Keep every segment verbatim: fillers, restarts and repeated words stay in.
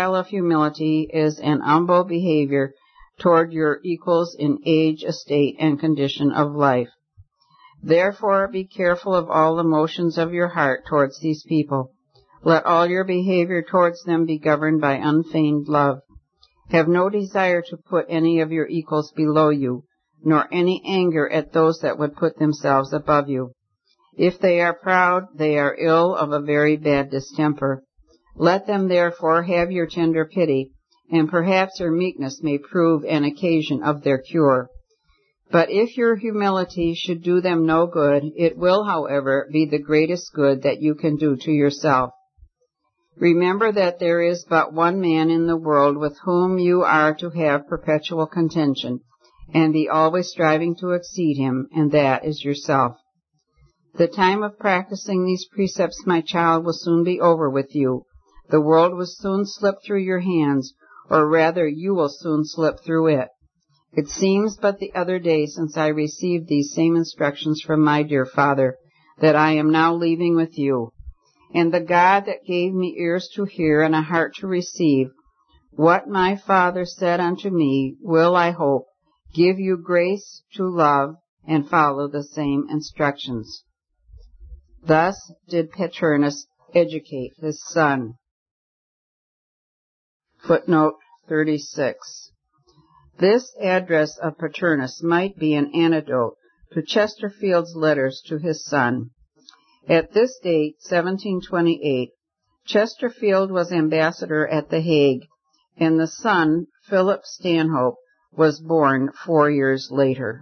style of humility is an humble behavior toward your equals in age, estate, and condition of life. Therefore, be careful of all the motions of your heart towards these people. Let all your behavior towards them be governed by unfeigned love. Have no desire to put any of your equals below you, nor any anger at those that would put themselves above you. If they are proud, they are ill of a very bad distemper. Let them therefore have your tender pity, and perhaps your meekness may prove an occasion of their cure. But if your humility should do them no good, it will, however, be the greatest good that you can do to yourself. Remember that there is but one man in the world with whom you are to have perpetual contention, and be always striving to exceed him, and that is yourself. The time of practicing these precepts, my child, will soon be over with you. The world will soon slip through your hands, or rather you will soon slip through it. It seems but the other day since I received these same instructions from my dear father, that I am now leaving with you. And the God that gave me ears to hear and a heart to receive what my Father said unto me, will, I hope, give you grace to love and follow the same instructions. Thus did Paternus educate his son. Footnote thirty-six. This address of Paternus might be an antidote to Chesterfield's letters to his son. At this date, seventeen twenty-eight, Chesterfield was ambassador at The Hague, and the son, Philip Stanhope, was born four years later.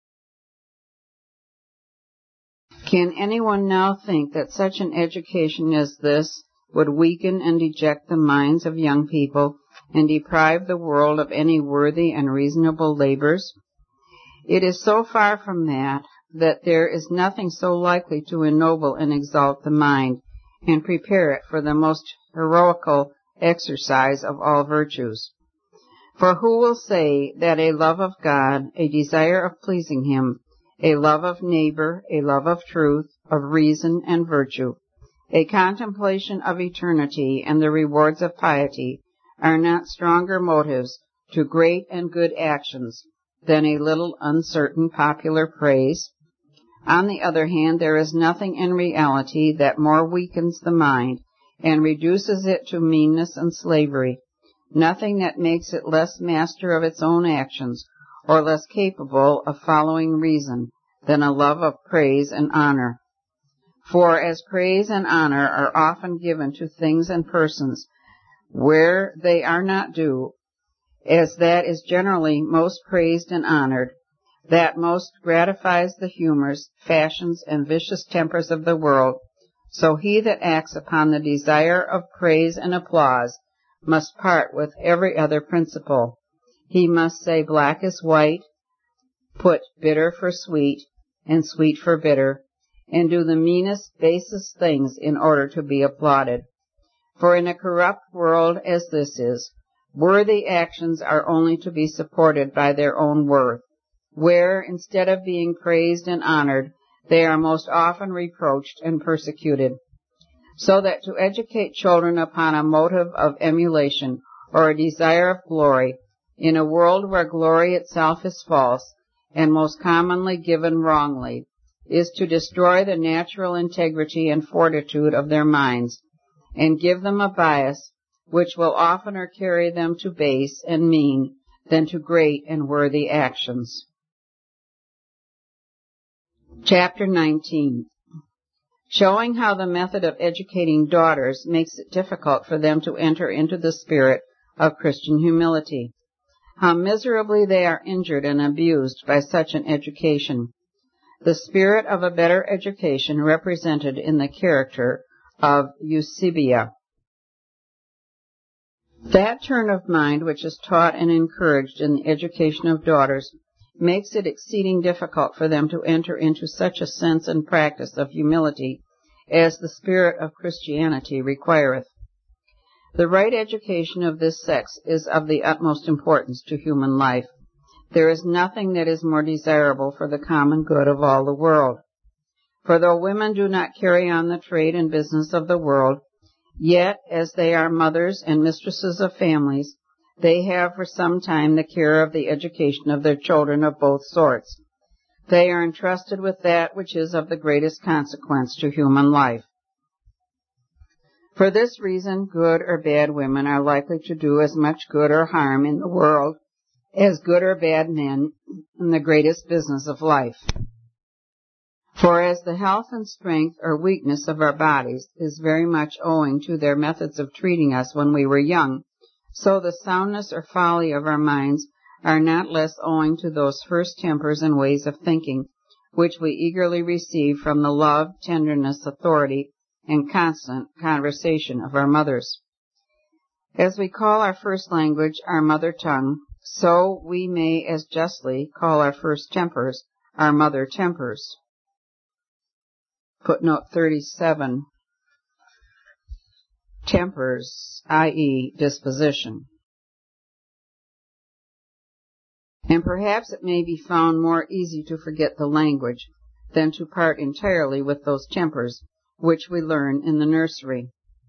Can anyone now think that such an education as this would weaken and deject the minds of young people and deprive the world of any worthy and reasonable labors? It is so far from that, that there is nothing so likely to ennoble and exalt the mind, and prepare it for the most heroical exercise of all virtues. For who will say that a love of God, a desire of pleasing Him, a love of neighbor, a love of truth, of reason and virtue, a contemplation of eternity and the rewards of piety, are not stronger motives to great and good actions than a little uncertain popular praise? On the other hand, there is nothing in reality that more weakens the mind and reduces it to meanness and slavery, nothing that makes it less master of its own actions or less capable of following reason than a love of praise and honor. For as praise and honor are often given to things and persons where they are not due, as that is generally most praised and honored, that most gratifies the humors, fashions, and vicious tempers of the world, so he that acts upon the desire of praise and applause must part with every other principle. He must say black is white, put bitter for sweet, and sweet for bitter, and do the meanest, basest things in order to be applauded. For in a corrupt world as this is, worthy actions are only to be supported by their own worth, where, instead of being praised and honored, they are most often reproached and persecuted. So that to educate children upon a motive of emulation or a desire of glory, in a world where glory itself is false, and most commonly given wrongly, is to destroy the natural integrity and fortitude of their minds, and give them a bias which will oftener carry them to base and mean than to great and worthy actions. Chapter nineteen. Showing how the method of educating daughters makes it difficult for them to enter into the spirit of Christian humility. How miserably they are injured and abused by such an education. The spirit of a better education represented in the character of Eusebia. That turn of mind which is taught and encouraged in the education of daughters makes it exceeding difficult for them to enter into such a sense and practice of humility as the spirit of Christianity requireth. The right education of this sex is of the utmost importance to human life. There is nothing that is more desirable for the common good of all the world. For though women do not carry on the trade and business of the world, Yet, as they are mothers and mistresses of families, they have for some time the care of the education of their children of both sorts. They are entrusted with that which is of the greatest consequence to human life. For this reason, good or bad women are likely to do as much good or harm in the world as good or bad men in the greatest business of life. For as the health and strength or weakness of our bodies is very much owing to their methods of treating us when we were young, so the soundness or folly of our minds are not less owing to those first tempers and ways of thinking, which we eagerly receive from the love, tenderness, authority, and constant conversation of our mothers. As we call our first language our mother tongue, so we may as justly call our first tempers our mother tempers. Footnote thirty-seven. Tempers, that is, disposition. And perhaps it may be found more easy to forget the language than to part entirely with those tempers which we learn in the nursery.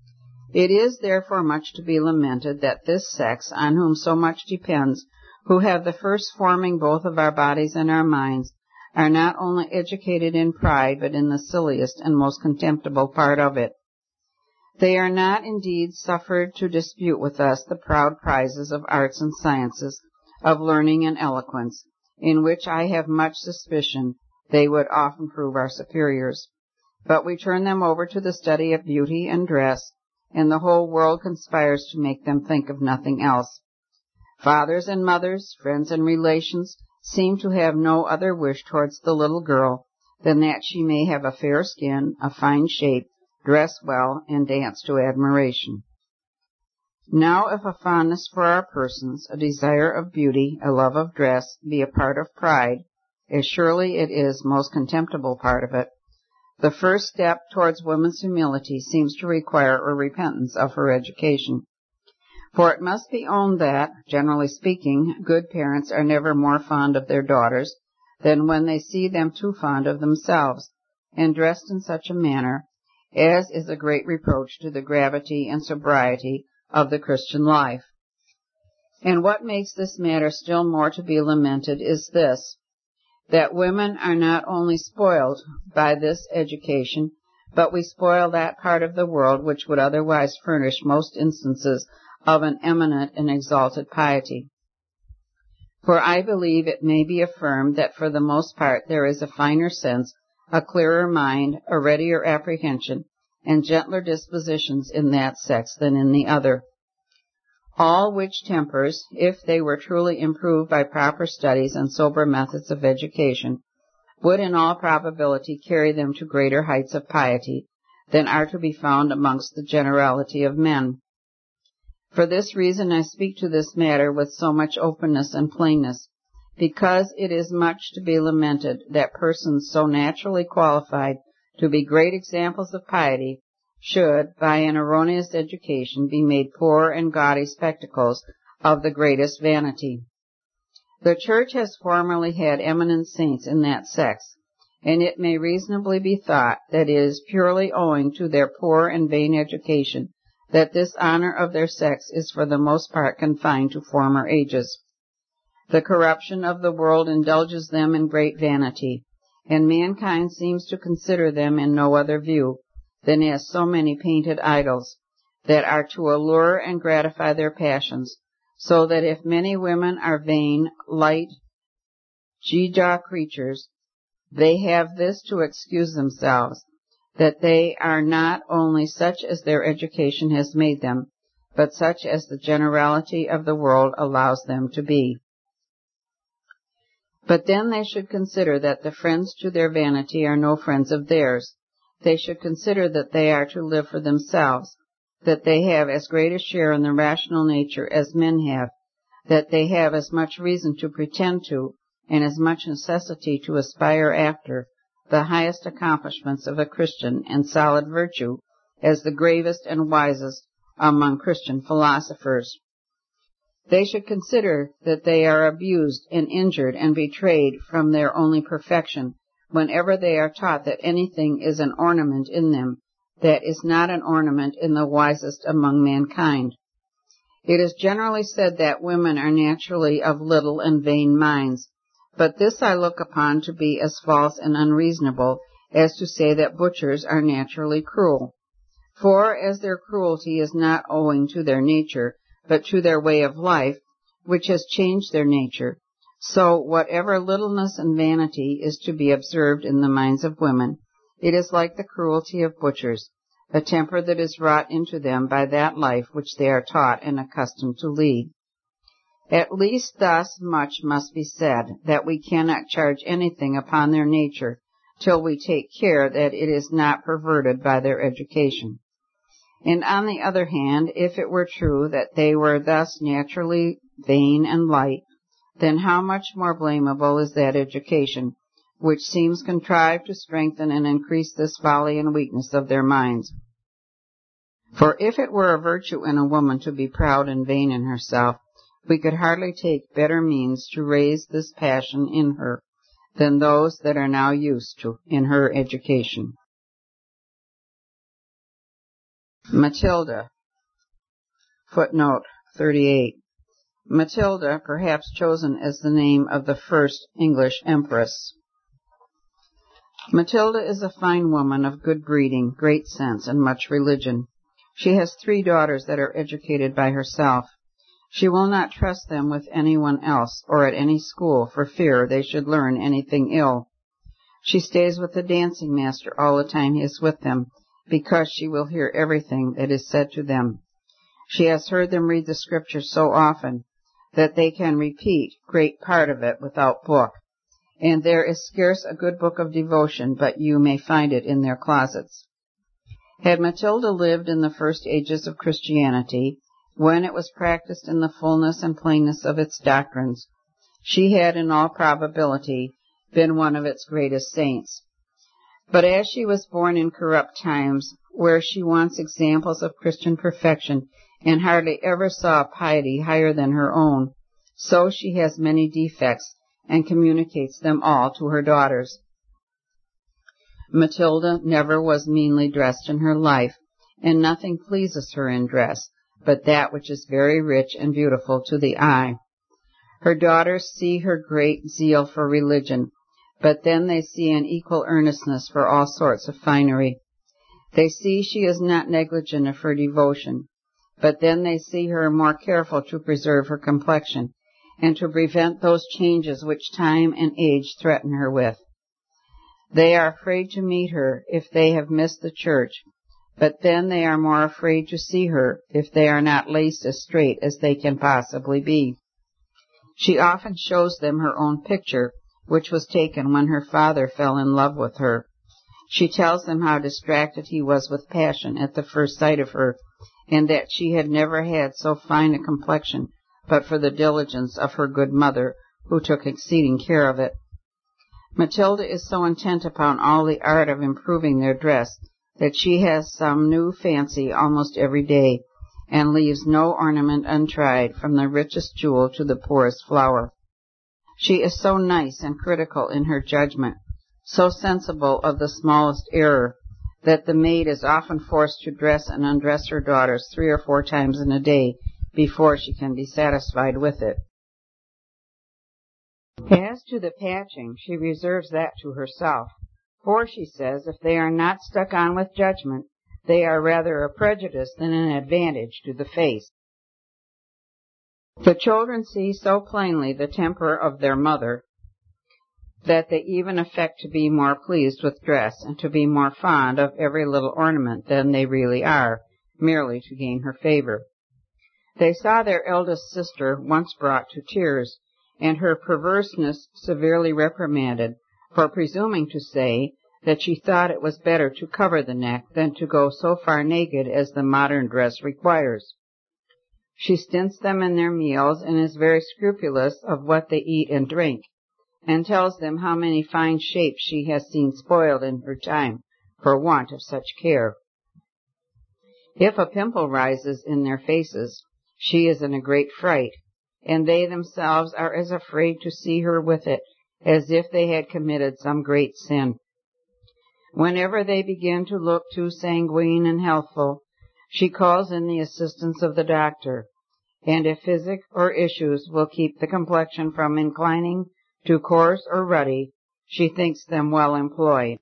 It is therefore much to be lamented that this sex, on whom so much depends, who have the first forming both of our bodies and our minds, are not only educated in pride, but in the silliest and most contemptible part of it. They are not indeed suffered to dispute with us the proud prizes of arts and sciences, of learning and eloquence, in which I have much suspicion they would often prove our superiors. But we turn them over to the study of beauty and dress, and the whole world conspires to make them think of nothing else. Fathers and mothers, friends and relations, seem to have no other wish towards the little girl than that she may have a fair skin, a fine shape, dress well, and dance to admiration. Now, if a fondness for our persons, a desire of beauty, a love of dress, be a part of pride, as surely it is most contemptible part of it, the first step towards woman's humility seems to require a repentance of her education. For it must be owned that, generally speaking, good parents are never more fond of their daughters than when they see them too fond of themselves, and dressed in such a manner as is a great reproach to the gravity and sobriety of the Christian life. And what makes this matter still more to be lamented is this, that women are not only spoiled by this education, but we spoil that part of the world which would otherwise furnish most instances of an eminent and exalted piety. For I believe it may be affirmed that for the most part there is a finer sense, a clearer mind, a readier apprehension, and gentler dispositions in that sex than in the other. All which tempers, if they were truly improved by proper studies and sober methods of education, would in all probability carry them to greater heights of piety than are to be found amongst the generality of men. For this reason I speak to this matter with so much openness and plainness, because it is much to be lamented that persons so naturally qualified to be great examples of piety should, by an erroneous education, be made poor and gaudy spectacles of the greatest vanity. The Church has formerly had eminent saints in that sex, and it may reasonably be thought that it is purely owing to their poor and vain education that this honor of their sex is for the most part confined to former ages. The corruption of the world indulges them in great vanity, and mankind seems to consider them in no other view than as so many painted idols that are to allure and gratify their passions, so that if many women are vain, light, gewgaw creatures, they have this to excuse themselves, that they are not only such as their education has made them, but such as the generality of the world allows them to be. But then they should consider that the friends to their vanity are no friends of theirs. They should consider that they are to live for themselves, that they have as great a share in the rational nature as men have, that they have as much reason to pretend to, and as much necessity to aspire after, the highest accomplishments of a Christian and solid virtue as the gravest and wisest among Christian philosophers. They should consider that they are abused and injured and betrayed from their only perfection whenever they are taught that anything is an ornament in them, that is not an ornament in the wisest among mankind. It is generally said that women are naturally of little and vain minds, but this I look upon to be as false and unreasonable as to say that butchers are naturally cruel. For as their cruelty is not owing to their nature, but to their way of life, which has changed their nature, so whatever littleness and vanity is to be observed in the minds of women, it is like the cruelty of butchers, a temper that is wrought into them by that life which they are taught and accustomed to lead. At least thus much must be said, that we cannot charge anything upon their nature till we take care that it is not perverted by their education. And on the other hand, if it were true that they were thus naturally vain and light, then how much more blamable is that education, which seems contrived to strengthen and increase this folly and weakness of their minds. For if it were a virtue in a woman to be proud and vain in herself, we could hardly take better means to raise this passion in her than those that are now used to in her education. Matilda, footnote thirty-eight. Matilda, perhaps chosen as the name of the first English empress. Matilda is a fine woman of good breeding, great sense, and much religion. She has three daughters that are educated by herself. She will not trust them with anyone else, or at any school, for fear they should learn anything ill. She stays with the dancing master all the time he is with them, because she will hear everything that is said to them. She has heard them read the Scriptures so often that they can repeat great part of it without book, and there is scarce a good book of devotion but you may find it in their closets. Had Matilda lived in the first ages of Christianity, when it was practiced in the fullness and plainness of its doctrines, she had in all probability been one of its greatest saints. But as she was born in corrupt times, where she wants examples of Christian perfection, and hardly ever saw a piety higher than her own, so she has many defects, and communicates them all to her daughters. Matilda never was meanly dressed in her life, and nothing pleases her in dress, but that which is very rich and beautiful to the eye. Her daughters see her great zeal for religion, but then they see an equal earnestness for all sorts of finery. They see she is not negligent of her devotion, but then they see her more careful to preserve her complexion, and to prevent those changes which time and age threaten her with. They are afraid to meet her if they have missed the church, but then they are more afraid to see her if they are not laced as straight as they can possibly be. She often shows them her own picture, which was taken when her father fell in love with her. She tells them how distracted he was with passion at the first sight of her, and that she had never had so fine a complexion but for the diligence of her good mother, who took exceeding care of it. Matilda is so intent upon all the art of improving their dress that she has some new fancy almost every day, and leaves no ornament untried, from the richest jewel to the poorest flower. She is so nice and critical in her judgment, so sensible of the smallest error, that the maid is often forced to dress and undress her daughters three or four times in a day before she can be satisfied with it. As to the patching, she reserves that to herself, for she says if they are not stuck on with judgment, they are rather a prejudice than an advantage to the face. The children see so plainly the temper of their mother that they even affect to be more pleased with dress and to be more fond of every little ornament than they really are, merely to gain her favor. They saw their eldest sister once brought to tears, and her perverseness severely reprimanded for presuming to say that she thought it was better to cover the neck than to go so far naked as the modern dress requires. She stints them in their meals and is very scrupulous of what they eat and drink, and tells them how many fine shapes she has seen spoiled in her time for want of such care. If a pimple rises in their faces, she is in a great fright, and they themselves are as afraid to see her with it as if they had committed some great sin. Whenever they begin to look too sanguine and healthful, she calls in the assistance of the doctor, and if physic or issues will keep the complexion from inclining too coarse or ruddy, she thinks them well employed.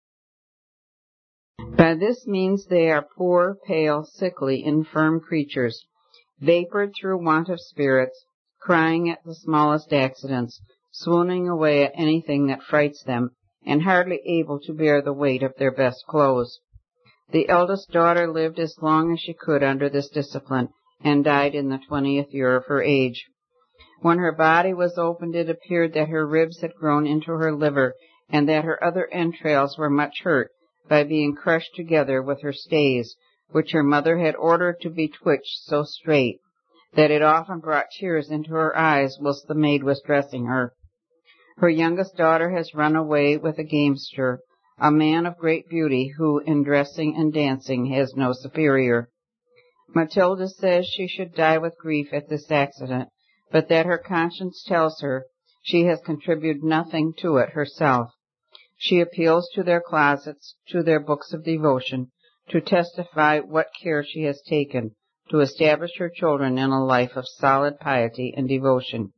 By this means they are poor, pale, sickly, infirm creatures, vapored through want of spirits, crying at the smallest accidents, swooning away at anything that frights them, and hardly able to bear the weight of their best clothes. The eldest daughter lived as long as she could under this discipline, and died in the twentieth year of her age. When her body was opened, it appeared that her ribs had grown into her liver, and that her other entrails were much hurt by being crushed together with her stays, which her mother had ordered to be twitched so straight that it often brought tears into her eyes whilst the maid was dressing her. Her youngest daughter has run away with a gamester, a man of great beauty, who in dressing and dancing has no superior. Matilda says she should die with grief at this accident, but that her conscience tells her she has contributed nothing to it herself. She appeals to their closets, to their books of devotion, to testify what care she has taken to establish her children in a life of solid piety and devotion.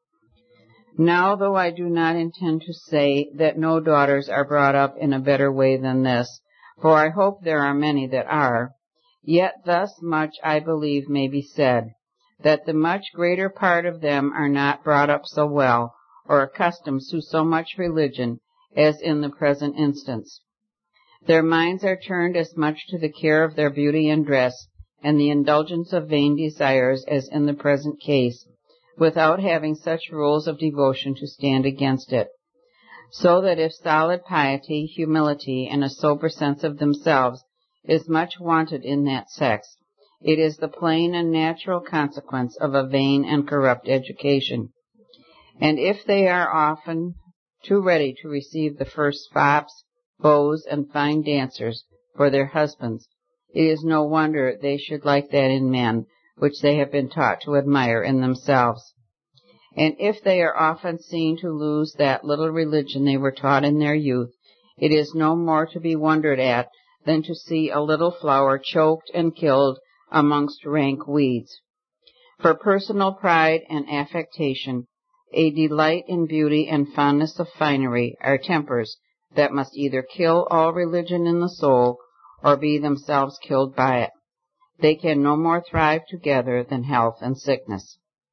Now, though I do not intend to say that no daughters are brought up in a better way than this, for I hope there are many that are, yet thus much I believe may be said, that the much greater part of them are not brought up so well, or accustomed to so much religion, as in the present instance. Their minds are turned as much to the care of their beauty and dress, and the indulgence of vain desires, as in the present case, without having such rules of devotion to stand against it. So that if solid piety, humility, and a sober sense of themselves is much wanted in that sex, it is the plain and natural consequence of a vain and corrupt education. And if they are often too ready to receive the first fops, beaux, and fine dancers for their husbands, it is no wonder they should like that in men which they have been taught to admire in themselves. And if they are often seen to lose that little religion they were taught in their youth, it is no more to be wondered at than to see a little flower choked and killed amongst rank weeds. For personal pride and affectation, a delight in beauty and fondness of finery are tempers that must either kill all religion in the soul or be themselves killed by it. They can no more thrive together than health and sickness.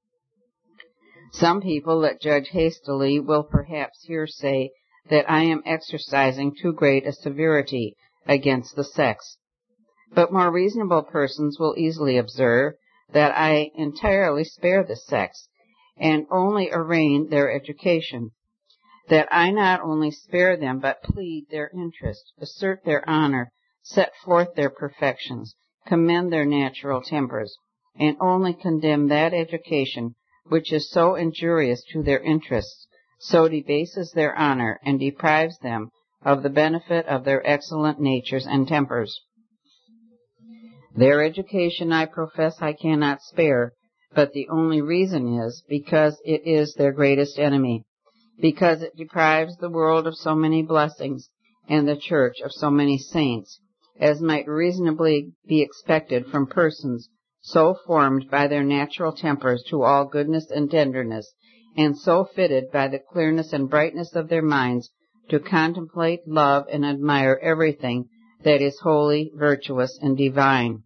Some people that judge hastily will perhaps here say that I am exercising too great a severity against the sex, but more reasonable persons will easily observe that I entirely spare the sex, and only arraign their education, that I not only spare them, but plead their interest, assert their honor, set forth their perfections, commend their natural tempers, and only condemn that education which is so injurious to their interests, so debases their honor, and deprives them of the benefit of their excellent natures and tempers. Their education, I profess, I cannot spare, but the only reason is because it is their greatest enemy, because it deprives the world of so many blessings, and the church of so many saints, as might reasonably be expected from persons so formed by their natural tempers to all goodness and tenderness, and so fitted by the clearness and brightness of their minds to contemplate, love, and admire everything that is holy, virtuous, and divine.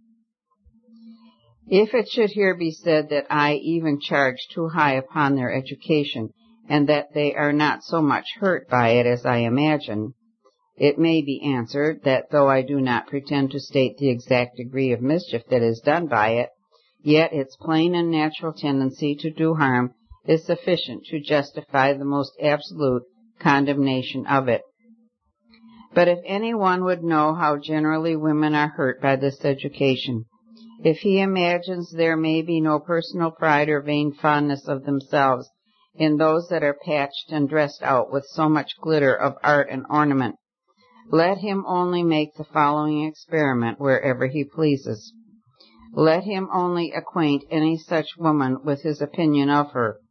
If it should here be said that I even charge too high upon their education, and that they are not so much hurt by it as I imagine, it may be answered that though I do not pretend to state the exact degree of mischief that is done by it, yet its plain and natural tendency to do harm is sufficient to justify the most absolute condemnation of it. But if any one would know how generally women are hurt by this education, if he imagines there may be no personal pride or vain fondness of themselves in those that are patched and dressed out with so much glitter of art and ornament, let him only make the following experiment wherever he pleases. Let him only acquaint any such woman with his opinion of her,